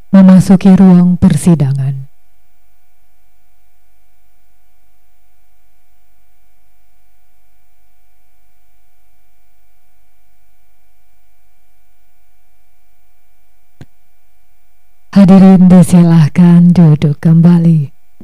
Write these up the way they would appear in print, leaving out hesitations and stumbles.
Memasuki ruang persidangan. Hadirin disilahkan duduk kembali.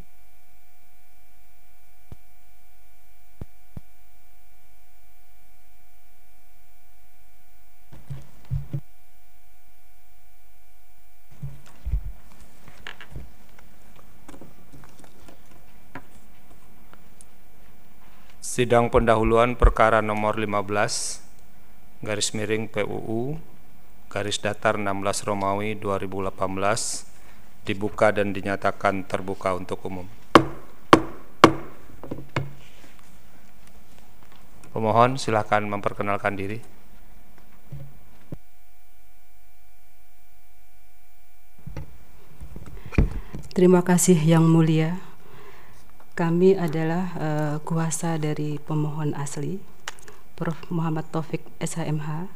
Sidang pendahuluan perkara nomor 15 garis miring PUU garis datar 16 Romawi 2018 dibuka dan dinyatakan terbuka untuk umum. Pemohon silakan memperkenalkan diri. Terima kasih Yang Mulia. Kami adalah kuasa dari pemohon asli, Prof. Muhammad Taufik SHMH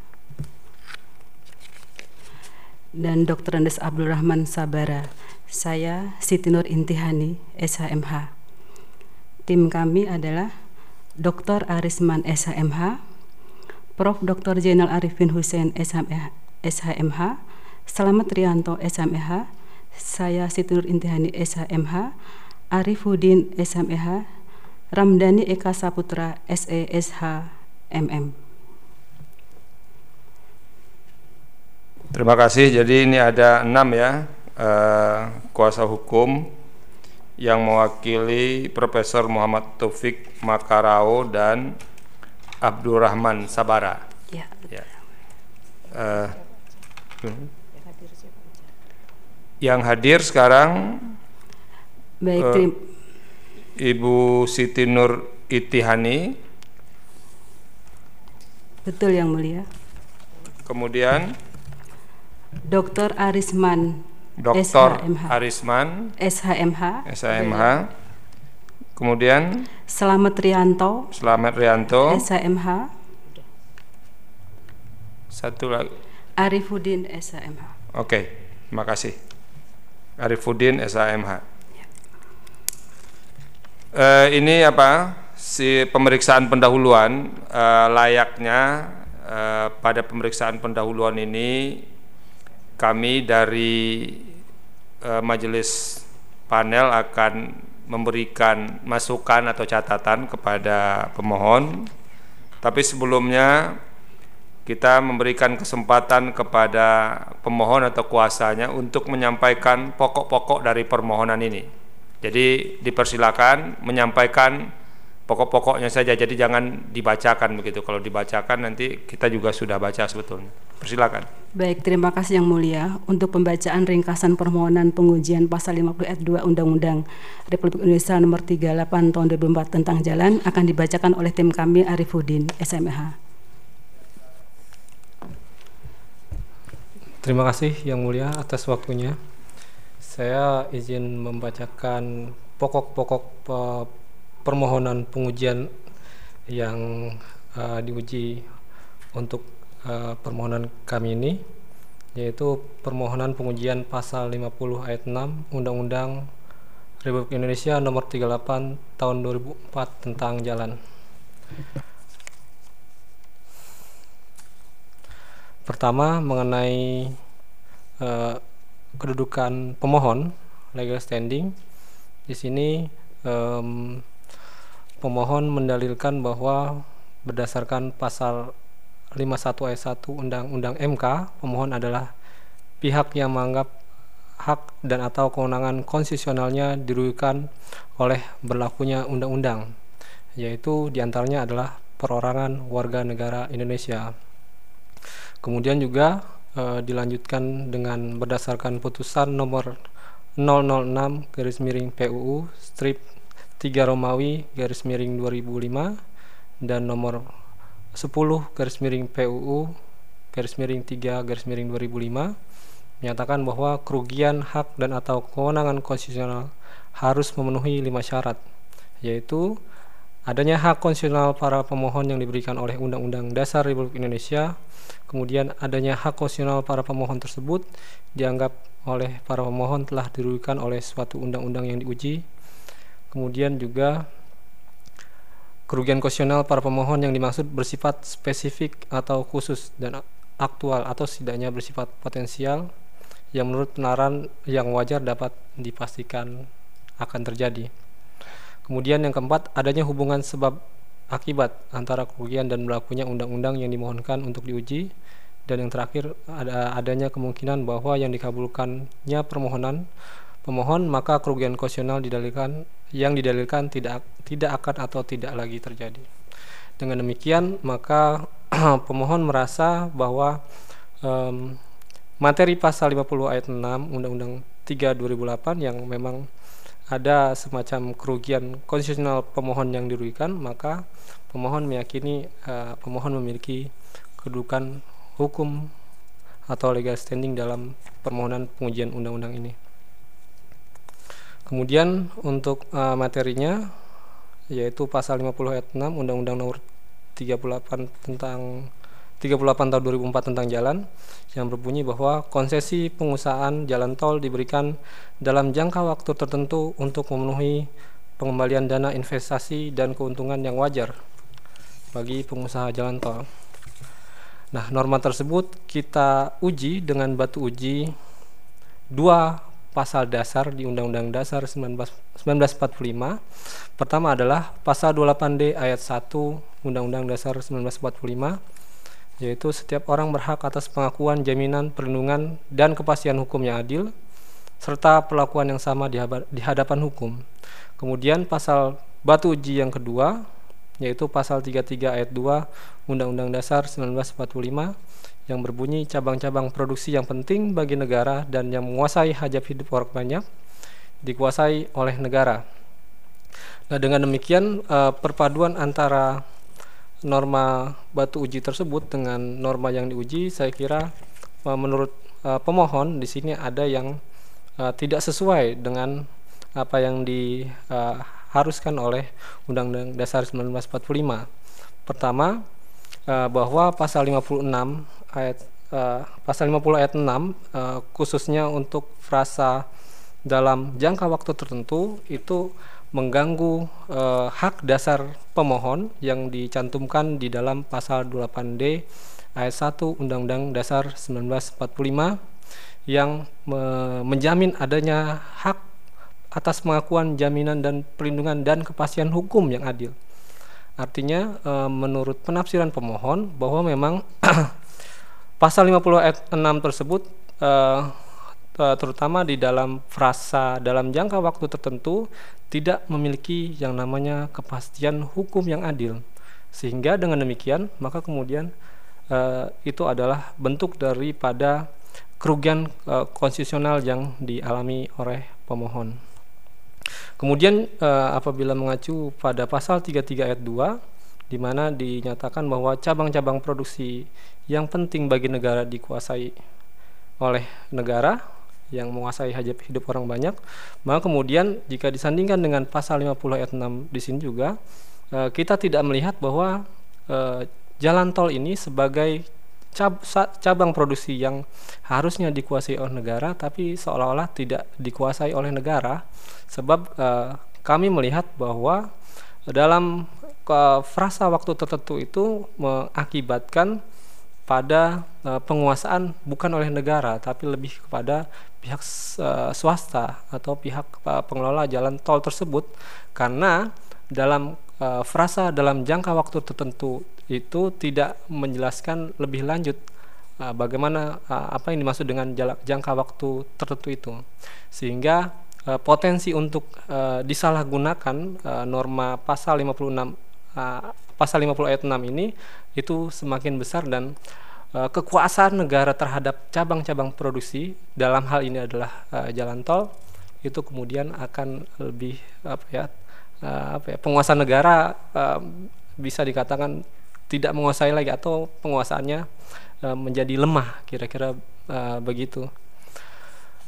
dan Dr. Andes Abdul Rahman Sabara. Saya Siti Nur Intihani SHMH. Tim kami adalah Dr. Arisman SHMH, Prof. Dr. Zainal Arifin Hussein SHMH, Slamet Rianto SHMH, saya Siti Nur Intihani SHMH, Arifuddin SMEH, Ramdhani Eka Saputra SESH MM. Terima kasih. Jadi ini ada 6 ya kuasa hukum yang mewakili Profesor Muhammad Taufik Makarao dan Abdurrahman Sabara. Ya. Yang hadir sekarang Baik, Ibu Siti Nur Intihani. Betul Yang Mulia. Kemudian Dr. Arisman Dr. SHMH. Arisman SHMH. Kemudian Slamet Rianto SHMH. Satu lagi. Arifuddin SHMH. Oke, terima kasih. Arifuddin SHMH. Ini si pemeriksaan pendahuluan layaknya pada pemeriksaan pendahuluan ini kami dari majelis panel akan memberikan masukan atau catatan kepada pemohon. Tapi sebelumnya kita memberikan kesempatan kepada pemohon atau kuasanya untuk menyampaikan pokok-pokok dari permohonan ini. Jadi dipersilakan menyampaikan pokok-pokoknya saja, jadi jangan dibacakan begitu. Kalau dibacakan nanti kita juga sudah baca sebetulnya. Persilakan. Baik, terima kasih Yang Mulia. Untuk pembacaan ringkasan permohonan pengujian pasal 50 ayat 2 Undang-Undang Republik Indonesia nomor 38 tahun 2004 tentang jalan akan dibacakan oleh tim kami Arifuddin SMH. Terima kasih Yang Mulia atas waktunya. Saya izin membacakan pokok-pokok permohonan pengujian yang diuji untuk permohonan kami ini, yaitu permohonan pengujian pasal 50 ayat 6 Undang-Undang Republik Indonesia nomor 38 tahun 2004 tentang jalan. Pertama, mengenai kedudukan pemohon, legal standing. Di sini pemohon mendalilkan bahwa berdasarkan pasal 51 ayat 1 Undang-Undang MK, pemohon adalah pihak yang menganggap hak dan atau kewenangan konstitusionalnya dirugikan oleh berlakunya undang-undang, yaitu diantaranya adalah perorangan warga negara Indonesia. Kemudian juga dilanjutkan dengan berdasarkan putusan nomor 006 garis miring PUU strip 3 Romawi garis miring 2005 dan nomor 10 garis miring PUU garis miring 3 garis miring 2005 menyatakan bahwa kerugian hak dan atau kewenangan konstitusional harus memenuhi 5 syarat, yaitu adanya hak konstitusional para pemohon yang diberikan oleh Undang-Undang Dasar Republik Indonesia. Kemudian adanya hak konstitusional para pemohon tersebut dianggap oleh para pemohon telah dirugikan oleh suatu undang-undang yang diuji. Kemudian juga kerugian konstitusional para pemohon yang dimaksud bersifat spesifik atau khusus dan aktual atau setidaknya bersifat potensial yang menurut penalaran yang wajar dapat dipastikan akan terjadi. Kemudian yang keempat, adanya hubungan sebab akibat antara kerugian dan berlakunya undang-undang yang dimohonkan untuk diuji. Dan yang terakhir, adanya kemungkinan bahwa yang dikabulkannya permohonan pemohon, maka kerugian konstitusional yang didalilkan tidak akan atau tidak lagi terjadi. Dengan demikian, maka pemohon merasa bahwa materi pasal 50 ayat 6 Undang-Undang 3 2008 yang memang ada semacam kerugian konstitusional pemohon yang dirugikan, maka pemohon meyakini pemohon memiliki kedudukan hukum atau legal standing dalam permohonan pengujian undang-undang ini. Kemudian untuk materinya, yaitu pasal 50 ayat 6 Undang-Undang Nomor 38 tahun 2004 tentang jalan, yang berbunyi bahwa konsesi pengusahaan jalan tol diberikan dalam jangka waktu tertentu untuk memenuhi pengembalian dana investasi dan keuntungan yang wajar bagi pengusaha jalan tol. Nah, norma tersebut kita uji dengan batu uji dua pasal dasar di Undang-Undang Dasar 1945. Pertama adalah pasal 28D ayat 1 Undang-Undang Dasar 1945, yaitu setiap orang berhak atas pengakuan, jaminan, perlindungan, dan kepastian hukum yang adil, serta perlakuan yang sama di hadapan hukum. Kemudian pasal batu uji yang kedua, yaitu pasal 33 ayat 2 Undang-Undang Dasar 1945, yang berbunyi cabang-cabang produksi yang penting bagi negara dan yang menguasai hajat hidup orang banyak dikuasai oleh negara. Nah, dengan demikian perpaduan antara norma batu uji tersebut dengan norma yang diuji, saya kira menurut pemohon di sini ada yang tidak sesuai dengan apa yang diharuskan oleh Undang-Undang Dasar 1945. Pertama, bahwa pasal 56 ayat pasal 50 ayat 6 khususnya untuk frasa dalam jangka waktu tertentu itu mengganggu hak dasar pemohon yang dicantumkan di dalam pasal 28D ayat 1 Undang-Undang Dasar 1945 yang menjamin adanya hak atas pengakuan, jaminan, dan perlindungan dan kepastian hukum yang adil. Artinya menurut penafsiran pemohon bahwa memang pasal 50 ayat 6 tersebut terutama di dalam frasa dalam jangka waktu tertentu tidak memiliki yang namanya kepastian hukum yang adil, sehingga dengan demikian maka kemudian itu adalah bentuk daripada kerugian konstitusional yang dialami oleh pemohon. Kemudian apabila mengacu pada pasal 33 ayat 2 di mana dinyatakan bahwa cabang-cabang produksi yang penting bagi negara dikuasai oleh negara yang menguasai hajat hidup orang banyak, maka kemudian jika disandingkan dengan pasal 50 ayat 6 di sini juga kita tidak melihat bahwa jalan tol ini sebagai cabang produksi yang harusnya dikuasai oleh negara tapi seolah-olah tidak dikuasai oleh negara, sebab kami melihat bahwa dalam frasa waktu tertentu itu mengakibatkan pada penguasaan bukan oleh negara tapi lebih kepada pihak swasta atau pihak pengelola jalan tol tersebut, karena dalam frasa dalam jangka waktu tertentu itu tidak menjelaskan lebih lanjut bagaimana apa yang dimaksud dengan jangka waktu tertentu itu, sehingga potensi untuk disalahgunakan norma pasal 56 pasal 50 ayat 6 ini itu semakin besar, dan kekuasaan negara terhadap cabang-cabang produksi dalam hal ini adalah jalan tol itu kemudian akan lebih penguasa negara bisa dikatakan tidak menguasai lagi atau penguasaannya menjadi lemah, kira-kira begitu.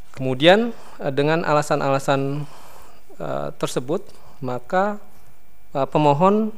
Kemudian dengan alasan-alasan tersebut maka pemohon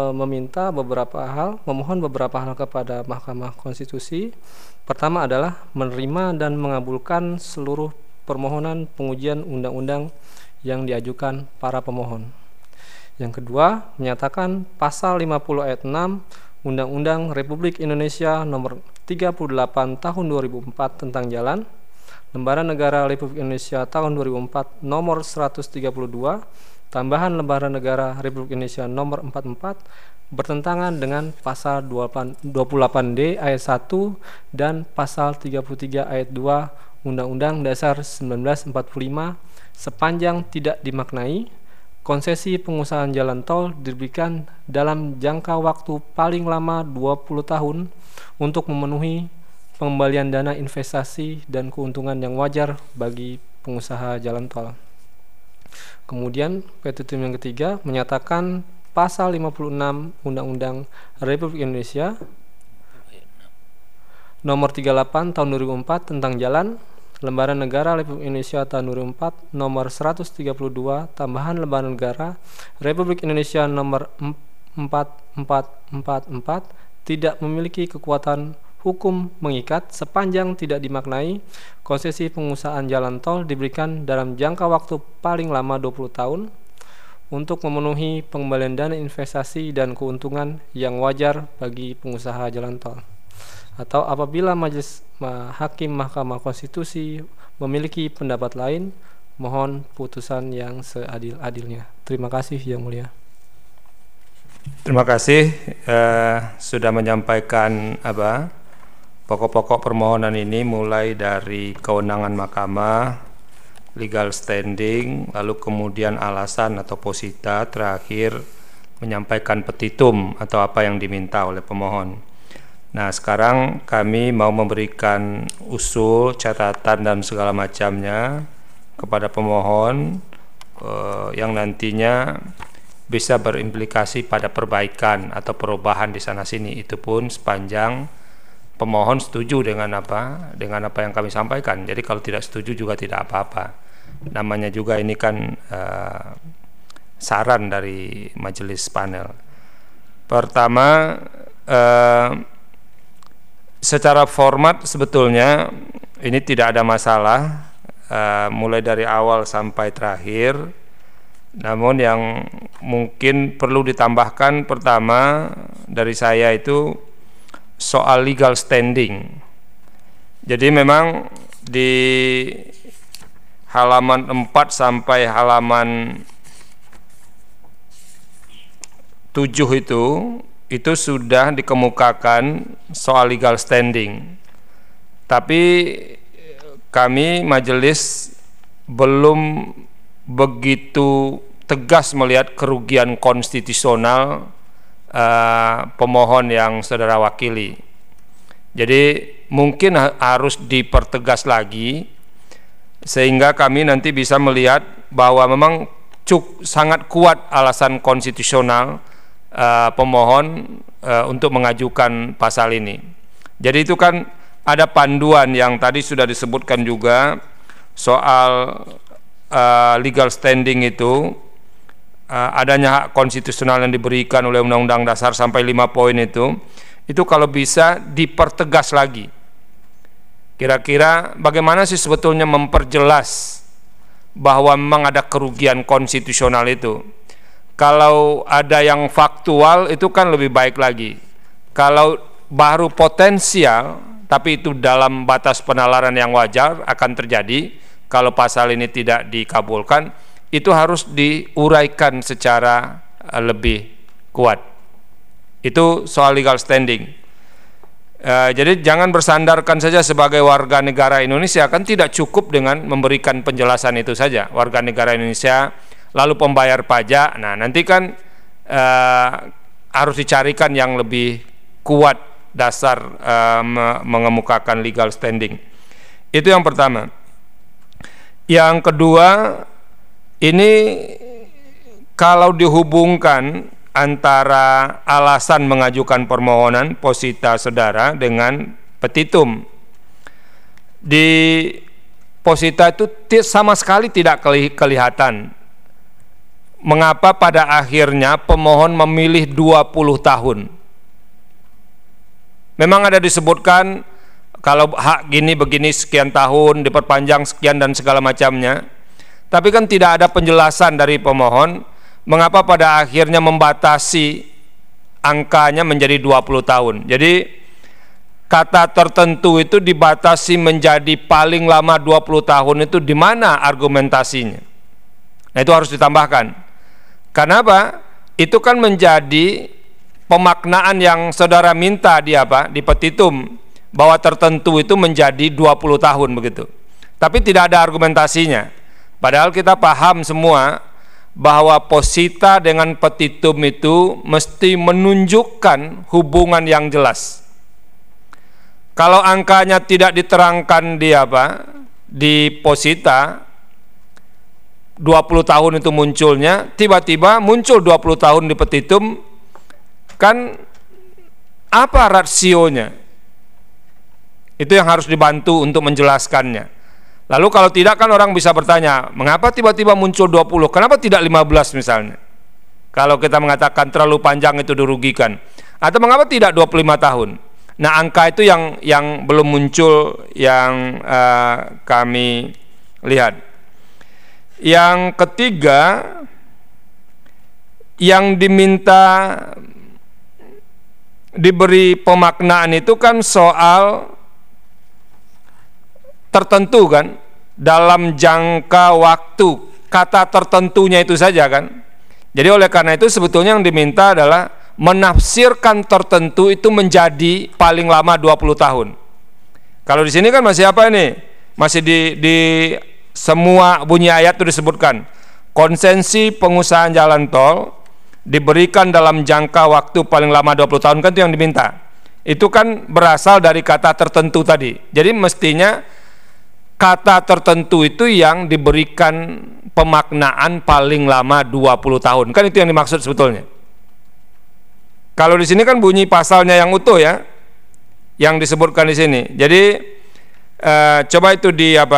memohon beberapa hal kepada Mahkamah Konstitusi. Pertama adalah menerima dan mengabulkan seluruh permohonan pengujian undang-undang yang diajukan para pemohon. Yang kedua, menyatakan pasal 50 ayat 6 Undang-Undang Republik Indonesia nomor 38 tahun 2004 tentang jalan, Lembaran Negara Republik Indonesia tahun 2004 nomor 132, tambahan Lembaran Negara Republik Indonesia nomor 44 bertentangan dengan pasal 28D ayat 1 dan pasal 33 ayat 2 Undang-Undang Dasar 1945 sepanjang tidak dimaknai. Konsesi pengusahaan jalan tol diberikan dalam jangka waktu paling lama 20 tahun untuk memenuhi pengembalian dana investasi dan keuntungan yang wajar bagi pengusaha jalan tol. Kemudian petitum yang ketiga menyatakan pasal 56 Undang-Undang Republik Indonesia nomor 38 tahun 2004 tentang jalan, Lembaran Negara Republik Indonesia tahun 2004 nomor 132, tambahan Lembaran Negara Republik Indonesia nomor 4444 tidak memiliki kekuatan hukum mengikat sepanjang tidak dimaknai. Konsesi pengusahaan jalan tol diberikan dalam jangka waktu paling lama 20 tahun untuk memenuhi pengembalian dana investasi dan keuntungan yang wajar bagi pengusaha jalan tol. Atau apabila Majelis Hakim Mahkamah Konstitusi memiliki pendapat lain, mohon putusan yang seadil-adilnya. Terima kasih Yang Mulia. Terima kasih sudah menyampaikan pokok-pokok permohonan ini, mulai dari kewenangan mahkamah, legal standing, lalu kemudian alasan atau posita, terakhir menyampaikan petitum atau apa yang diminta oleh pemohon. Nah, sekarang kami mau memberikan usul, catatan dan segala macamnya kepada pemohon yang nantinya bisa berimplikasi pada perbaikan atau perubahan di sana sini. Itu pun sepanjang pemohon setuju dengan apa yang kami sampaikan. Jadi kalau tidak setuju juga tidak apa-apa. Namanya juga ini kan saran dari majelis panel. Pertama, secara format sebetulnya ini tidak ada masalah, mulai dari awal sampai terakhir. Namun yang mungkin perlu ditambahkan pertama dari saya itu soal legal standing. Jadi memang di halaman 4 sampai halaman 7 itu sudah dikemukakan soal legal standing. Tapi kami majelis belum begitu tegas melihat kerugian konstitusional pemohon yang saudara wakili. Jadi mungkin harus dipertegas lagi sehingga kami nanti bisa melihat bahwa memang sangat kuat alasan konstitusional pemohon untuk mengajukan pasal ini. Jadi itu kan ada panduan yang tadi sudah disebutkan juga soal legal standing itu, adanya hak konstitusional yang diberikan oleh Undang-Undang Dasar sampai 5 poin itu kalau bisa dipertegas lagi. Kira-kira bagaimana sih sebetulnya memperjelas bahwa memang ada kerugian konstitusional itu. Kalau ada yang faktual itu kan lebih baik lagi. Kalau baru potensial tapi itu dalam batas penalaran yang wajar akan terjadi, kalau pasal ini tidak dikabulkan, itu harus diuraikan secara lebih kuat. Itu soal legal standing. Jadi jangan bersandarkan saja sebagai warga negara Indonesia, kan tidak cukup dengan memberikan penjelasan itu saja. Warga negara Indonesia lalu pembayar pajak. Nah, nanti kan harus dicarikan yang lebih kuat dasar mengemukakan legal standing. Itu yang pertama. Yang kedua, ini kalau dihubungkan antara alasan mengajukan permohonan posita saudara dengan petitum, di posita itu sama sekali tidak kelihatan mengapa pada akhirnya pemohon memilih 20 tahun. Memang ada disebutkan kalau hak gini begini sekian tahun, diperpanjang sekian dan segala macamnya. Tapi kan tidak ada penjelasan dari pemohon mengapa pada akhirnya membatasi angkanya menjadi 20 tahun. Jadi kata tertentu itu dibatasi menjadi paling lama 20 tahun itu di mana argumentasinya? Nah, itu harus ditambahkan. Karena apa? Itu kan menjadi pemaknaan yang saudara minta di petitum, bahwa tertentu itu menjadi 20 tahun begitu. Tapi tidak ada argumentasinya. Padahal kita paham semua bahwa posita dengan petitum itu mesti menunjukkan hubungan yang jelas. Kalau angkanya tidak diterangkan di posita, 20 tahun itu munculnya, tiba-tiba muncul 20 tahun di petitum, kan apa rasionya? Itu yang harus dibantu untuk menjelaskannya. Lalu kalau tidak kan orang bisa bertanya, mengapa tiba-tiba muncul 20? Kenapa tidak 15 misalnya? Kalau kita mengatakan terlalu panjang itu dirugikan. Atau mengapa tidak 25 tahun? Nah, angka itu yang belum muncul yang kami lihat. Yang ketiga, yang diminta diberi pemaknaan itu kan soal tertentu kan, dalam jangka waktu, kata tertentunya itu saja kan. Jadi oleh karena itu sebetulnya yang diminta adalah menafsirkan tertentu itu menjadi paling lama 20 tahun. Kalau di sini kan masih apa ini? Masih di semua bunyi ayat itu disebutkan konsensi pengusahaan jalan tol diberikan dalam jangka waktu paling lama 20 tahun, kan itu yang diminta. Itu kan berasal dari kata tertentu tadi. Jadi mestinya kata tertentu itu yang diberikan pemaknaan paling lama 20 tahun. Kan itu yang dimaksud sebetulnya. Kalau di sini kan bunyi pasalnya yang utuh ya, yang disebutkan di sini. Jadi coba itu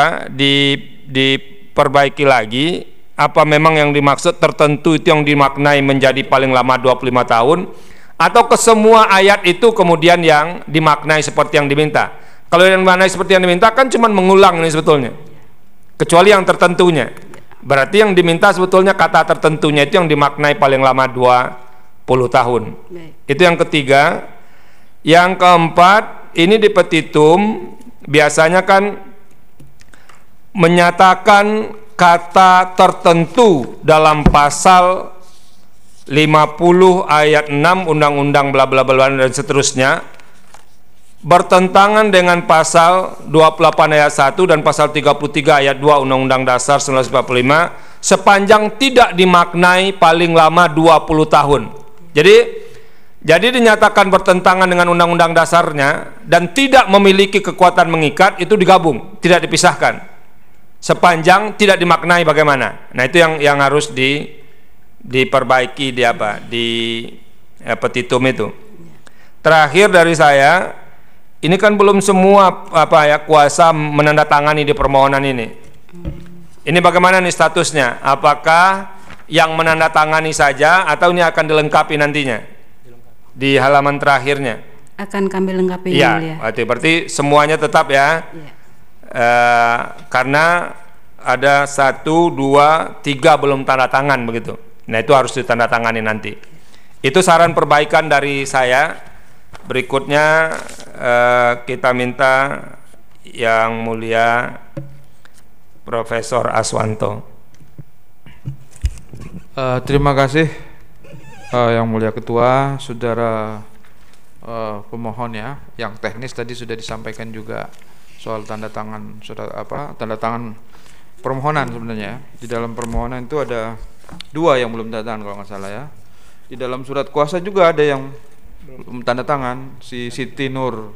diperbaiki lagi, apa memang yang dimaksud tertentu itu yang dimaknai menjadi paling lama 25 tahun, atau ke semua ayat itu kemudian yang dimaknai seperti yang diminta. Kalau yang dimaknai seperti yang diminta kan cuma mengulang nih sebetulnya, kecuali yang tertentunya. Berarti yang diminta sebetulnya kata tertentunya itu yang dimaknai paling lama 20 tahun. Itu yang ketiga. Yang keempat, ini di petitum biasanya kan menyatakan kata tertentu dalam pasal 50 ayat 6 undang-undang bla bla bla dan seterusnya bertentangan dengan pasal 28 ayat 1 dan pasal 33 ayat 2 Undang-Undang Dasar 1945 sepanjang tidak dimaknai paling lama 20 tahun. Jadi dinyatakan bertentangan dengan undang-undang dasarnya dan tidak memiliki kekuatan mengikat, itu digabung, tidak dipisahkan. Sepanjang tidak dimaknai bagaimana. Nah, itu yang harus diperbaiki di petitum itu. Terakhir dari saya, ini kan belum semua kuasa menandatangani di permohonan ini. Ini bagaimana nih statusnya? Apakah yang menandatangani saja atau ini akan dilengkapi nantinya di halaman terakhirnya? Akan kami lengkapi ya, ya. Berarti semuanya tetap ya. Karena ada 1, 2, 3 belum tanda tangan begitu. Nah, itu harus ditandatangani nanti. Itu saran perbaikan dari saya. Berikutnya kita minta Yang Mulia Profesor Aswanto. Terima kasih Yang Mulia Ketua, Saudara pemohon ya. Yang teknis tadi sudah disampaikan juga soal tanda tangan tanda tangan permohonan sebenarnya. Di dalam permohonan itu ada 2 yang belum tanda tangan kalau nggak salah ya. Di dalam surat kuasa juga ada yang belum tanda tangan, si Siti Nur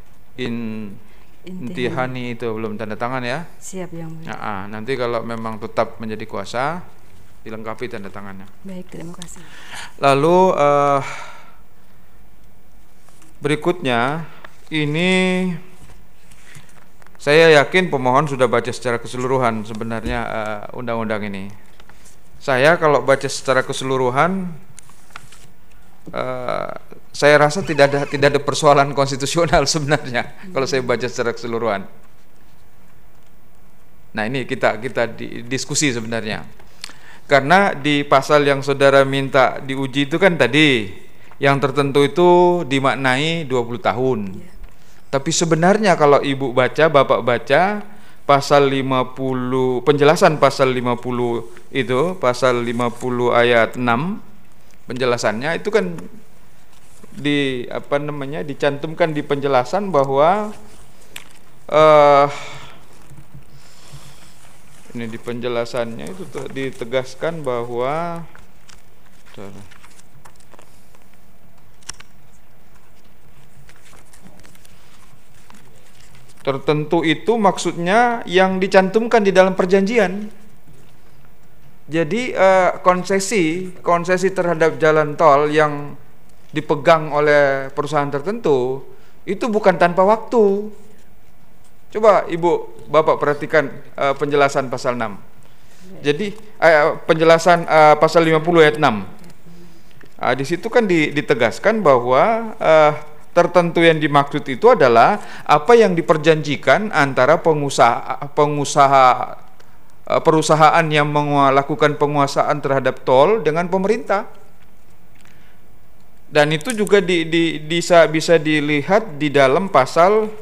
Intihani itu belum tanda tangan ya. Siap Yang Mulia. Nanti kalau memang tetap menjadi kuasa dilengkapi tanda tangannya. Baik, terima kasih. Lalu berikutnya ini saya yakin pemohon sudah baca secara keseluruhan sebenarnya undang-undang ini. saya kalau baca secara keseluruhan, saya rasa tidak ada persoalan konstitusional sebenarnya kalau saya baca secara keseluruhan. Nah, ini kita diskusi sebenarnya. Karena di pasal yang saudara minta diuji itu kan tadi yang tertentu itu dimaknai 20 tahun. Tapi sebenarnya kalau Ibu baca, Bapak baca pasal 50, penjelasan pasal 50 itu, pasal 50 ayat 6, penjelasannya itu kan dicantumkan di penjelasan bahwa ini di penjelasannya itu ditegaskan bahwa tertentu itu maksudnya yang dicantumkan di dalam perjanjian. Jadi konsesi terhadap jalan tol yang dipegang oleh perusahaan tertentu itu bukan tanpa waktu. Coba Ibu Bapak perhatikan penjelasan pasal 6. Jadi penjelasan pasal 50 ayat 6. Di situ kan ditegaskan bahwa tertentu yang dimaksud itu adalah apa yang diperjanjikan antara perusahaan yang melakukan penguasaan terhadap tol dengan pemerintah. Dan itu juga bisa dilihat di dalam pasal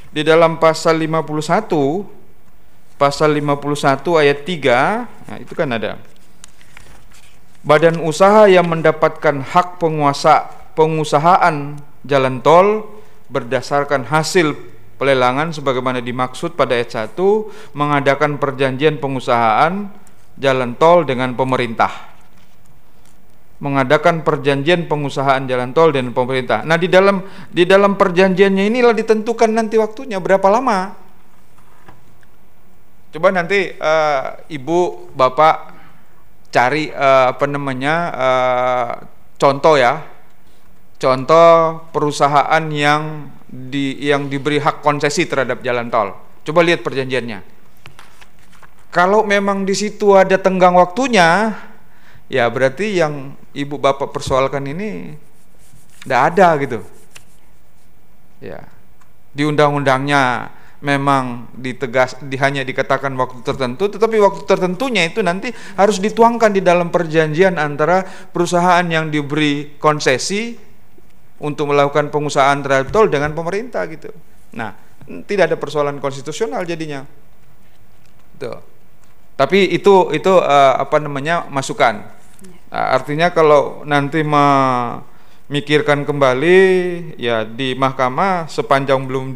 51 ayat 3. Nah, itu kan ada badan usaha yang mendapatkan hak pengusahaan jalan tol berdasarkan hasil pelelangan sebagaimana dimaksud pada ayat 1 mengadakan perjanjian pengusahaan jalan tol dengan pemerintah. Mengadakan perjanjian pengusahaan jalan tol dengan pemerintah. Nah, di dalam perjanjiannya inilah ditentukan nanti waktunya berapa lama. Coba nanti Ibu Bapak cari contoh ya. Contoh perusahaan yang diberi hak konsesi terhadap jalan tol. Coba lihat perjanjiannya. Kalau memang di situ ada tenggang waktunya, ya berarti yang Ibu Bapak persoalkan ini tidak ada gitu. Ya, di undang-undangnya memang hanya dikatakan waktu tertentu, tetapi waktu tertentunya itu nanti harus dituangkan di dalam perjanjian antara perusahaan yang diberi konsesi untuk melakukan pengusahaan terhadap tol dengan pemerintah gitu. Nah, tidak ada persoalan konstitusional jadinya. Tuh. Tapi itu masukan. Artinya kalau nanti memikirkan kembali ya di mahkamah sepanjang belum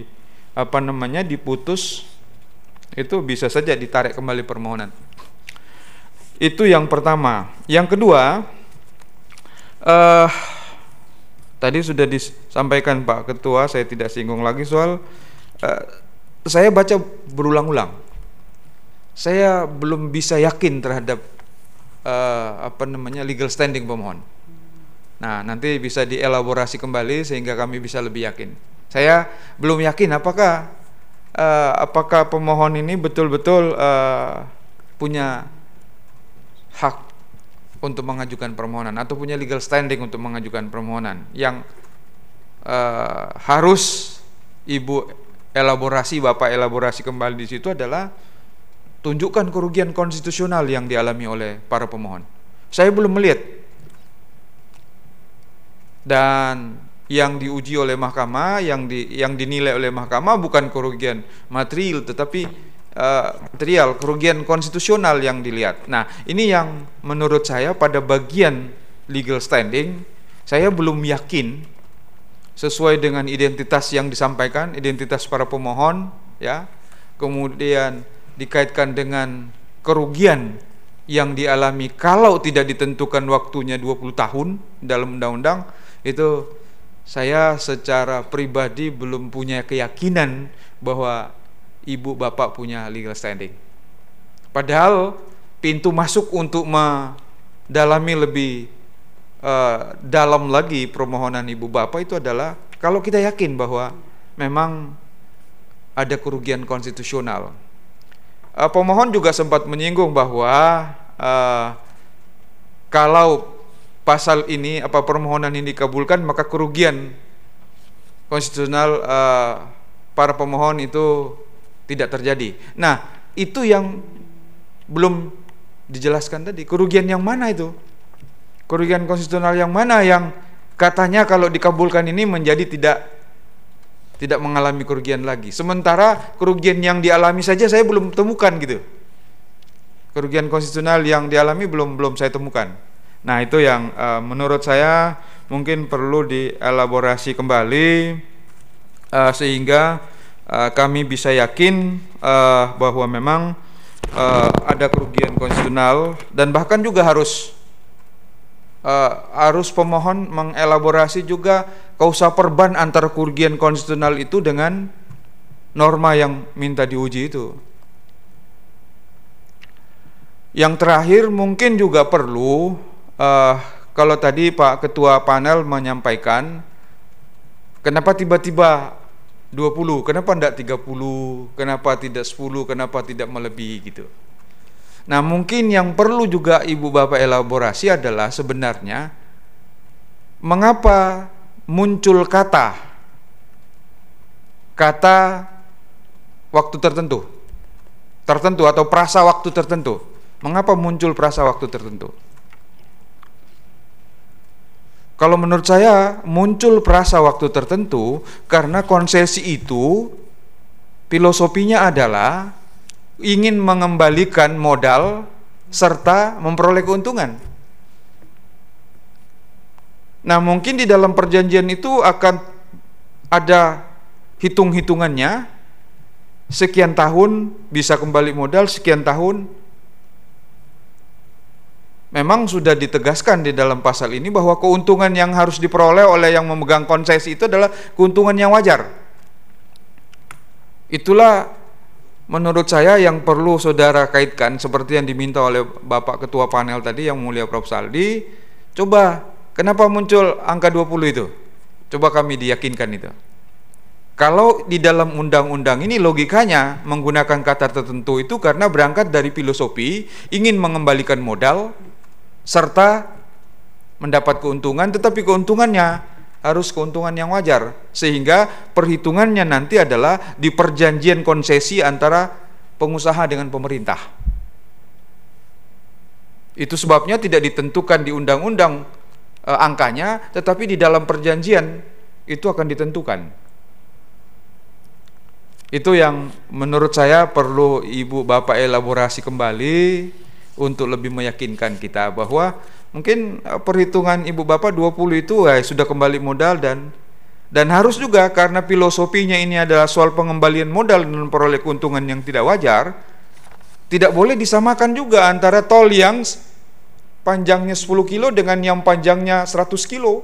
diputus itu bisa saja ditarik kembali permohonan. Itu yang pertama. Yang kedua, tadi sudah disampaikan Pak Ketua, saya tidak singgung lagi soal saya baca berulang-ulang. Saya belum bisa yakin terhadap legal standing pemohon. Nah, nanti bisa dielaborasi kembali sehingga kami bisa lebih yakin. Saya belum yakin apakah pemohon ini betul-betul punya hak untuk mengajukan permohonan atau punya legal standing untuk mengajukan permohonan. Yang harus Ibu elaborasi, Bapak elaborasi kembali di situ adalah tunjukkan kerugian konstitusional yang dialami oleh para pemohon. Saya belum melihat. Dan yang diuji oleh mahkamah, yang dinilai oleh mahkamah bukan kerugian material, tetapi kerugian konstitusional yang dilihat. Nah, ini yang menurut saya pada bagian legal standing saya belum yakin sesuai dengan identitas yang disampaikan, identitas para pemohon, ya. Kemudian dikaitkan dengan kerugian yang dialami kalau tidak ditentukan waktunya 20 tahun dalam undang-undang, itu saya secara pribadi belum punya keyakinan bahwa Ibu Bapak punya legal standing. Padahal pintu masuk untuk mendalami lebih dalam lagi permohonan Ibu Bapak itu adalah kalau kita yakin bahwa memang ada kerugian konstitusional. Pemohon juga sempat menyinggung bahwa kalau pasal ini permohonan ini dikabulkan, maka kerugian konstitusional para pemohon itu tidak terjadi. Nah, itu yang belum dijelaskan tadi. Kerugian yang mana itu? Kerugian konstitusional yang mana yang katanya kalau dikabulkan ini menjadi tidak mengalami kerugian lagi. Sementara kerugian yang dialami saja saya belum temukan gitu. Kerugian konstitusional yang dialami belum saya temukan. Nah, itu yang menurut saya mungkin perlu dielaborasi kembali sehingga kami bisa yakin bahwa memang ada kerugian konstitusional, dan bahkan juga harus pemohon mengelaborasi juga kausa perban antara kerugian konstitusional itu dengan norma yang minta diuji itu. Yang terakhir mungkin juga perlu, kalau tadi Pak Ketua Panel menyampaikan kenapa tiba-tiba 20, kenapa tidak 30, kenapa tidak 10, kenapa tidak melebihi gitu. Nah, mungkin yang perlu juga Ibu Bapak elaborasi adalah sebenarnya mengapa muncul kata waktu tertentu atau prasa waktu tertentu. Mengapa muncul prasa waktu tertentu? Kalau menurut saya muncul prasa waktu tertentu karena konsesi itu filosofinya adalah ingin mengembalikan modal serta memperoleh keuntungan. Nah, mungkin di dalam perjanjian itu akan ada hitung-hitungannya, sekian tahun bisa kembali modal, sekian tahun. Memang sudah ditegaskan di dalam pasal ini bahwa keuntungan yang harus diperoleh oleh yang memegang konsesi itu adalah keuntungan yang wajar. Itulah menurut saya yang perlu saudara kaitkan seperti yang diminta oleh Bapak Ketua Panel tadi, yang mulia Prof. Saldi. Coba, kenapa muncul angka 20 itu? Coba kami diyakinkan itu. Kalau di dalam undang-undang ini logikanya menggunakan kata tertentu itu karena berangkat dari filosofi ingin mengembalikan modal serta mendapat keuntungan, tetapi keuntungannya harus keuntungan yang wajar, sehingga perhitungannya nanti adalah di perjanjian konsesi antara pengusaha dengan pemerintah. Itu sebabnya tidak ditentukan di undang-undang angkanya, tetapi di dalam perjanjian itu akan ditentukan. Itu yang menurut saya perlu Ibu Bapak elaborasi kembali untuk lebih meyakinkan kita bahwa mungkin perhitungan Ibu Bapak 20 itu sudah kembali modal, dan harus juga karena filosofinya ini adalah soal pengembalian modal dan memperoleh keuntungan yang tidak wajar, tidak boleh disamakan juga antara tol yang panjangnya 10 kilo dengan yang panjangnya 100 kilo.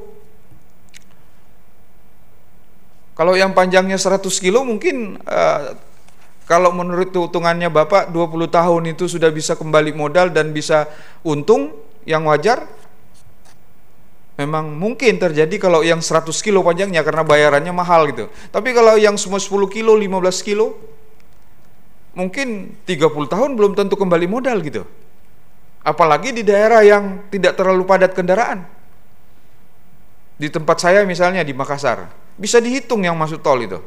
Kalau yang panjangnya 100 kilo mungkin kalau menurut hitungannya Bapak 20 tahun itu sudah bisa kembali modal dan bisa untung yang wajar. Memang mungkin terjadi kalau yang 100 kilo panjangnya karena bayarannya mahal gitu. Tapi kalau yang semua 10 kilo, 15 kilo mungkin 30 tahun belum tentu kembali modal gitu. Apalagi di daerah yang tidak terlalu padat kendaraan. Di tempat saya misalnya di Makassar, bisa dihitung yang masuk tol itu.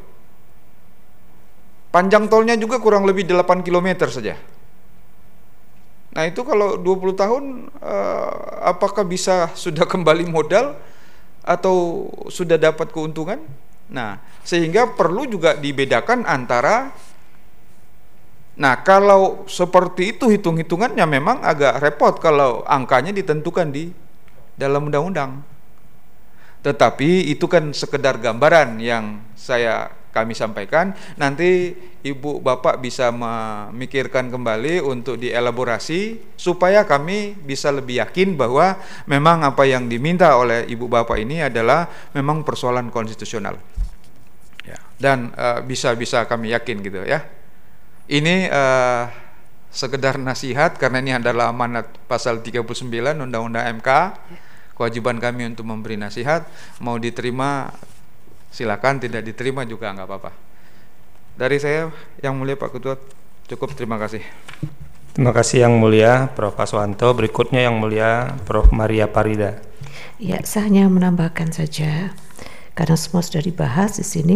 Panjang tolnya juga kurang lebih 8 km saja. Nah, itu kalau 20 tahun apakah bisa sudah kembali modal atau sudah dapat keuntungan? Nah, sehingga perlu juga dibedakan antara, nah kalau seperti itu hitung-hitungannya memang agak repot kalau angkanya ditentukan di dalam undang-undang. Tetapi itu kan sekedar gambaran yang kami sampaikan. Nanti Ibu Bapak bisa memikirkan kembali untuk dielaborasi supaya kami bisa lebih yakin bahwa memang apa yang diminta oleh Ibu Bapak ini adalah memang persoalan konstitusional ya, dan bisa kami yakin gitu ya. Ini sekedar nasihat karena ini adalah amanat pasal 39 Undang-Undang MK. Kewajiban kami untuk memberi nasihat, mau diterima silakan, tidak diterima juga nggak apa-apa. Dari saya yang mulia Pak Ketua cukup, terima kasih. Terima kasih Yang Mulia Prof. Aswanto. Berikutnya Yang Mulia Prof. Maria Parida. Ya, saya hanya menambahkan saja karena semua sudah dibahas di sini.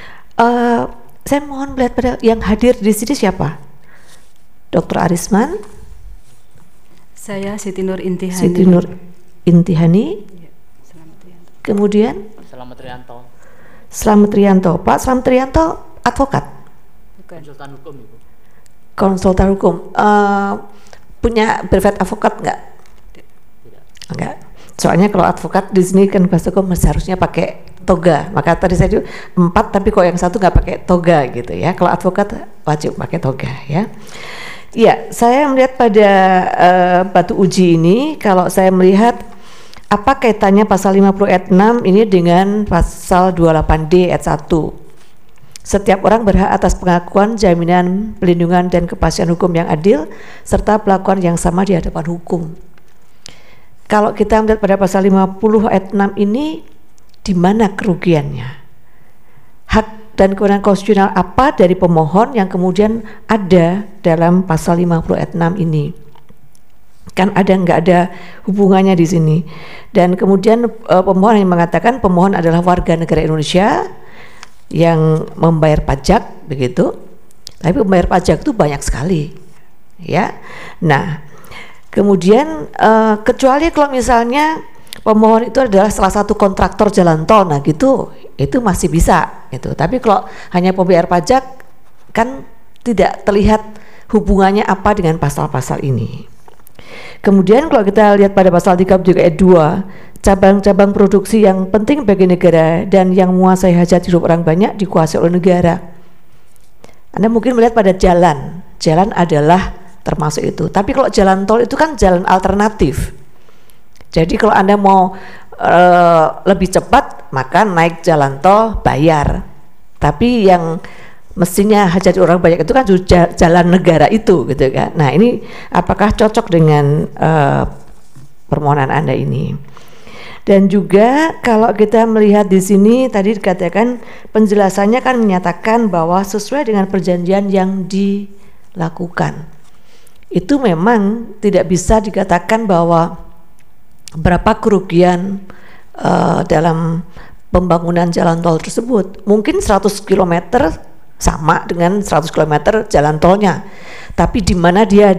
Saya mohon melihat pada yang hadir di sini siapa? Dr. Arisman? Saya Siti Nur Intihani. Siti Nur Intihani. Kemudian Selamat Rianto. Slamet Rianto. Pak Slamet Rianto advokat? Bukan. Konsultan hukum, Ibu. Konsultan hukum. Punya brevet advokat nggak? Tidak. Enggak. Soalnya kalau advokat di sini kan bahasa hukum seharusnya pakai toga. Maka tadi saya itu 4 tapi kok yang satu nggak pakai toga gitu ya. Kalau advokat wajib pakai toga ya. Iya, saya melihat pada batu uji ini, kalau saya melihat apa kaitannya pasal 50 ayat 6 ini dengan pasal 28D ayat 1. Setiap orang berhak atas pengakuan, jaminan, pelindungan, dan kepastian hukum yang adil, serta perlakuan yang sama di hadapan hukum. Kalau kita melihat pada pasal 50 ayat 6 ini, di mana kerugiannya? Hak dan kewenangan konstitusional apa dari pemohon yang kemudian ada dalam pasal 50 ayat 6 ini? Kan nggak ada hubungannya di sini. Dan kemudian pemohon yang mengatakan pemohon adalah warga negara Indonesia yang membayar pajak, begitu. Tapi membayar pajak itu banyak sekali, ya. Nah, kemudian kecuali kalau misalnya pemohon itu adalah salah satu kontraktor jalan tol, nah gitu, itu masih bisa, gitu. Tapi kalau hanya pembayar pajak, kan tidak terlihat hubungannya apa dengan pasal-pasal ini. Kemudian kalau kita lihat pada pasal 33 ayat 2, cabang-cabang produksi yang penting bagi negara dan yang menguasai hajat hidup orang banyak dikuasai oleh negara. Anda mungkin melihat pada jalan adalah termasuk itu. Tapi kalau jalan tol itu kan jalan alternatif. Jadi kalau Anda mau lebih cepat, maka naik jalan tol bayar. Tapi yang mestinya hajat orang banyak itu kan jalan negara itu, gitu kan. Nah, ini apakah cocok dengan permohonan Anda ini? Dan juga kalau kita melihat di sini tadi dikatakan penjelasannya kan menyatakan bahwa sesuai dengan perjanjian yang dilakukan. Itu memang tidak bisa dikatakan bahwa berapa kerugian dalam pembangunan jalan tol tersebut. Mungkin 100 km sama dengan 100 km jalan tolnya, tapi di mana dia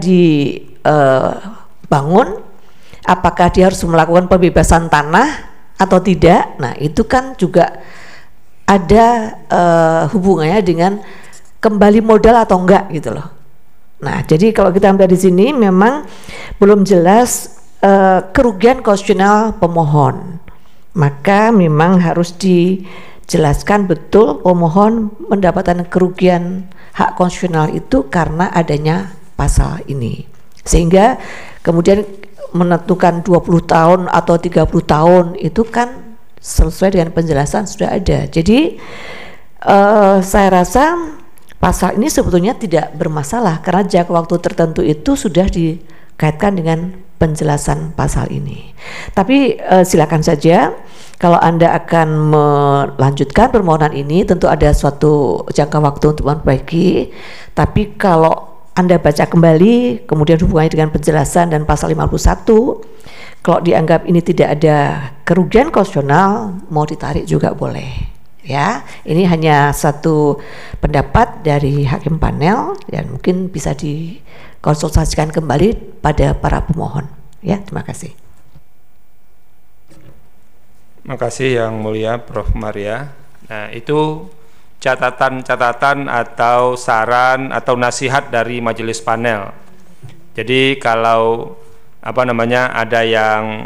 dibangun, apakah dia harus melakukan pembebasan tanah atau tidak? Nah, itu kan juga ada hubungannya dengan kembali modal atau enggak, gitu loh. Nah, jadi kalau kita ambil di sini memang belum jelas kerugian konstitusional pemohon, maka memang harus dijelaskan betul pemohon mendapatkan kerugian hak konstitusional itu karena adanya pasal ini, sehingga kemudian menentukan 20 tahun atau 30 tahun itu kan sesuai dengan penjelasan sudah ada. Jadi saya rasa pasal ini sebetulnya tidak bermasalah karena jangka waktu tertentu itu sudah dikaitkan dengan penjelasan pasal ini. Tapi silakan saja kalau Anda akan melanjutkan permohonan ini, tentu ada suatu jangka waktu untuk memperbaiki. Tapi kalau Anda baca kembali kemudian hubungannya dengan penjelasan dan pasal 51, kalau dianggap ini tidak ada kerugian konstitusional, mau ditarik juga boleh. Ya, ini hanya satu pendapat dari hakim panel dan mungkin bisa dikonsultasikan kembali pada para pemohon. Ya, terima kasih. Terima kasih Yang Mulia Prof. Maria. Nah, itu catatan-catatan atau saran atau nasihat dari majelis panel. Jadi kalau ada yang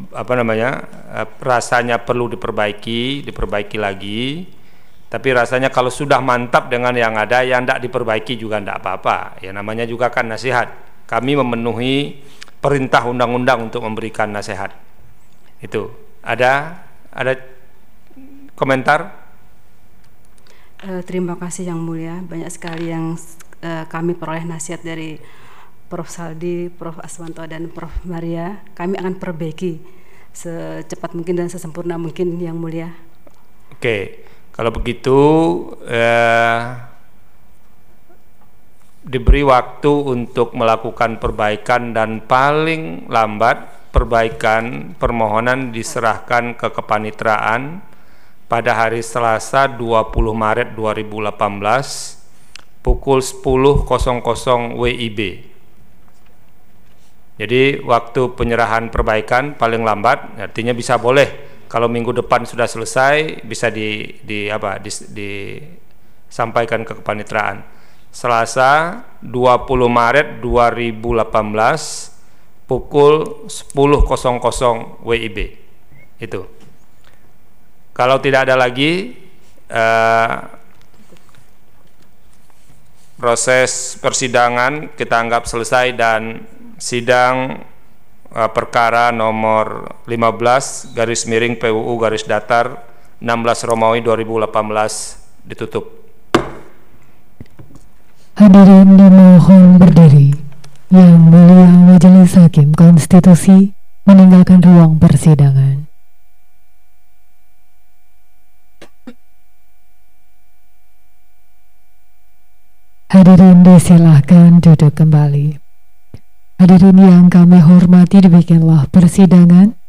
rasanya perlu diperbaiki lagi, tapi rasanya kalau sudah mantap dengan yang ada, yang tidak diperbaiki juga tidak apa-apa. Ya namanya juga kan nasihat. Kami memenuhi perintah undang-undang untuk memberikan nasihat. Itu ada komentar? Terima kasih Yang Mulia, banyak sekali yang kami peroleh nasihat dari Prof. Saldi, Prof. Aswanto, dan Prof. Maria. Kami akan perbaiki secepat mungkin dan sesempurna mungkin Yang Mulia. Oke, kalau begitu diberi waktu untuk melakukan perbaikan dan paling lambat perbaikan permohonan diserahkan ke kepanitraan pada hari Selasa 20 Maret 2018 pukul 10.00 WIB. Jadi waktu penyerahan perbaikan paling lambat, artinya bisa boleh kalau minggu depan sudah selesai bisa disampaikan ke kepanitraan. Selasa 20 Maret 2018 pukul 10.00 WIB. Itu. Kalau tidak ada lagi proses persidangan kita anggap selesai dan sidang perkara nomor 15 garis miring PUU garis datar 16 Romawi 2018 ditutup. Hadirin dimohon berdiri. Yang Mulia Majelis Hakim Konstitusi meninggalkan ruang persidangan. Hadirin disilahkan duduk kembali. Hadirin yang kami hormati, demikianlah persidangan